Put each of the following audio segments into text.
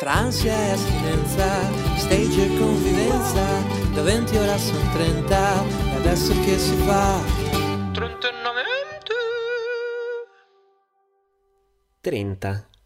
tra ansia e astinenza, stage e convivenza, da 20 ora sono 30, e adesso che si fa? 39 30,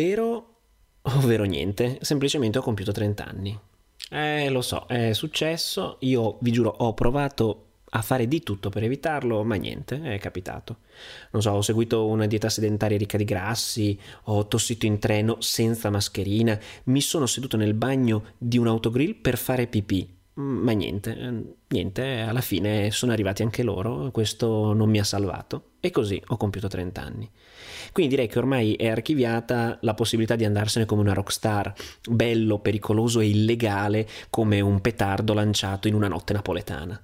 ovvero niente, semplicemente ho compiuto 30 anni. Lo so, è successo, io vi giuro ho provato a fare di tutto per evitarlo, ma niente, è capitato. Non so, ho seguito una dieta sedentaria ricca di grassi, ho tossito in treno senza mascherina, mi sono seduto nel bagno di un autogrill per fare pipì, ma niente, alla fine sono arrivati anche loro, questo non mi ha salvato e così ho compiuto 30 anni. Quindi direi che ormai è archiviata la possibilità di andarsene come una rockstar, bello, pericoloso e illegale come un petardo lanciato in una notte napoletana.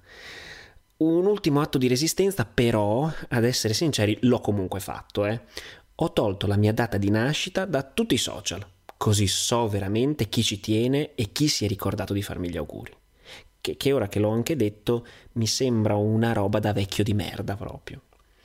Un ultimo atto di resistenza, però, ad essere sinceri, l'ho comunque fatto, Ho tolto la mia data di nascita da tutti i social, così so veramente chi ci tiene e chi si è ricordato di farmi gli auguri. Che ora che l'ho anche detto, mi sembra una roba da vecchio di merda proprio.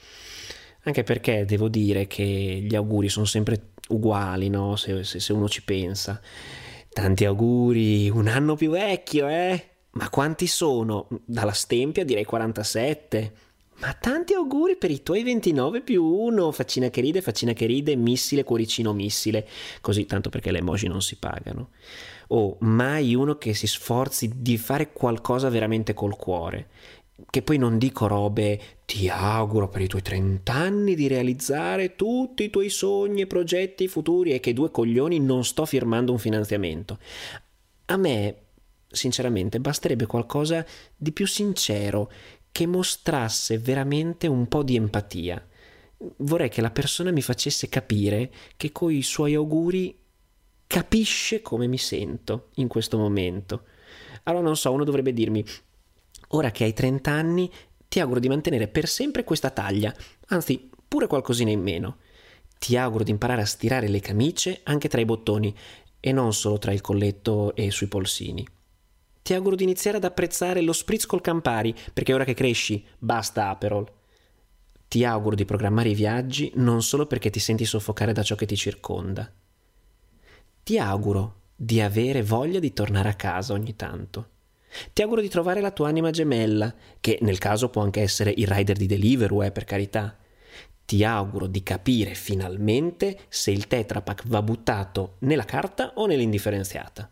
Anche perché devo dire che gli auguri sono sempre uguali, no? Se uno ci pensa. Tanti auguri, un anno più vecchio, Ma quanti sono? Dalla stempia direi 47. Ma tanti auguri per i tuoi 29 più 1. Faccina che ride, missile, cuoricino, missile. Così, tanto perché le emoji non si pagano. Oh, mai uno che si sforzi di fare qualcosa veramente col cuore. Che poi non dico robe, ti auguro per i tuoi 30 anni di realizzare tutti i tuoi sogni e progetti futuri e che due coglioni non sto firmando un finanziamento. A me, sinceramente, basterebbe qualcosa di più sincero, che mostrasse veramente un po' di empatia. Vorrei che la persona mi facesse capire che coi suoi auguri capisce come mi sento in questo momento. Allora non so, uno dovrebbe dirmi: ora che hai 30 anni, ti auguro di mantenere per sempre questa taglia, anzi, pure qualcosina in meno. Ti auguro di imparare a stirare le camicie anche tra i bottoni e non solo tra il colletto e sui polsini. Ti auguro di iniziare ad apprezzare lo spritz col Campari, perché ora che cresci, basta Aperol. Ti auguro di programmare i viaggi non solo perché ti senti soffocare da ciò che ti circonda. Ti auguro di avere voglia di tornare a casa ogni tanto. Ti auguro di trovare la tua anima gemella, che nel caso può anche essere il rider di Deliveroo, per carità. Ti auguro di capire finalmente se il Tetra Pak va buttato nella carta o nell'indifferenziata.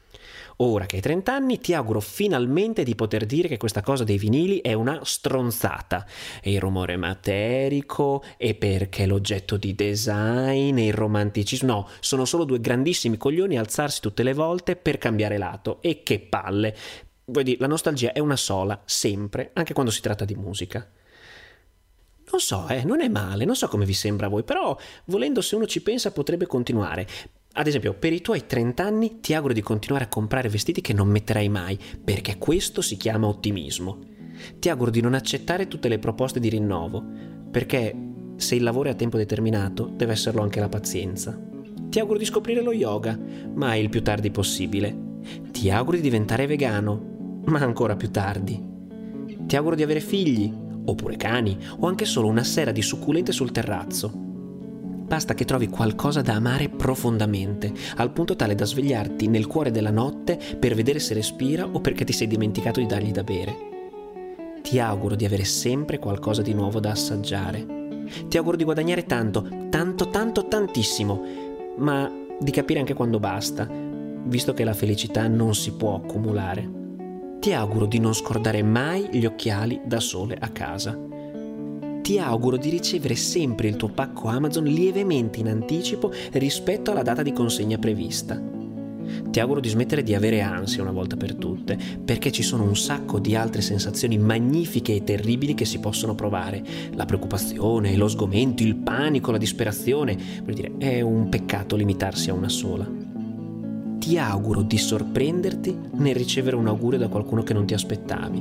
Ora che hai 30 anni, ti auguro finalmente di poter dire che questa cosa dei vinili è una stronzata. E il rumore materico, e perché l'oggetto di design, e il romanticismo. No, sono solo due grandissimi coglioni a alzarsi tutte le volte per cambiare lato. E che palle! Vuoi dire, la nostalgia è una sola, sempre, anche quando si tratta di musica. Non so, non è male, non so come vi sembra a voi, però volendo, se uno ci pensa, potrebbe continuare. Ad esempio, per i tuoi 30 anni ti auguro di continuare a comprare vestiti che non metterai mai, perché questo si chiama ottimismo. Ti auguro di non accettare tutte le proposte di rinnovo, perché se il lavoro è a tempo determinato, deve esserlo anche la pazienza. Ti auguro di scoprire lo yoga, ma il più tardi possibile. Ti auguro di diventare vegano, ma ancora più tardi. Ti auguro di avere figli, oppure cani, o anche solo una sera di succulente sul terrazzo. Basta che trovi qualcosa da amare profondamente, al punto tale da svegliarti nel cuore della notte per vedere se respira o perché ti sei dimenticato di dargli da bere. Ti auguro di avere sempre qualcosa di nuovo da assaggiare. Ti auguro di guadagnare tanto, tantissimo, ma di capire anche quando basta, visto che la felicità non si può accumulare. Ti auguro di non scordare mai gli occhiali da sole a casa. Ti auguro di ricevere sempre il tuo pacco Amazon lievemente in anticipo rispetto alla data di consegna prevista. Ti auguro di smettere di avere ansia una volta per tutte, perché ci sono un sacco di altre sensazioni magnifiche e terribili che si possono provare. La preoccupazione, lo sgomento, il panico, la disperazione. Vuol dire, è un peccato limitarsi a una sola. Ti auguro di sorprenderti nel ricevere un augurio da qualcuno che non ti aspettavi.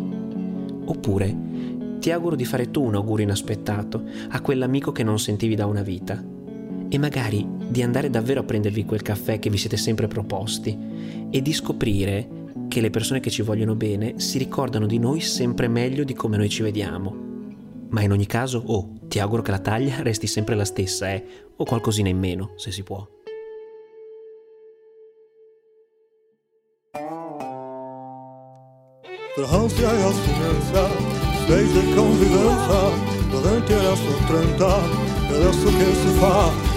Oppure ti auguro di fare tu un augurio inaspettato a quell'amico che non sentivi da una vita e magari di andare davvero a prendervi quel caffè che vi siete sempre proposti e di scoprire che le persone che ci vogliono bene si ricordano di noi sempre meglio di come noi ci vediamo. Ma in ogni caso, ti auguro che la taglia resti sempre la stessa, o qualcosina in meno, se si può. Tra ansia e astinenza, stage e convivenza, da 20 adesso 30, e adesso che si fa?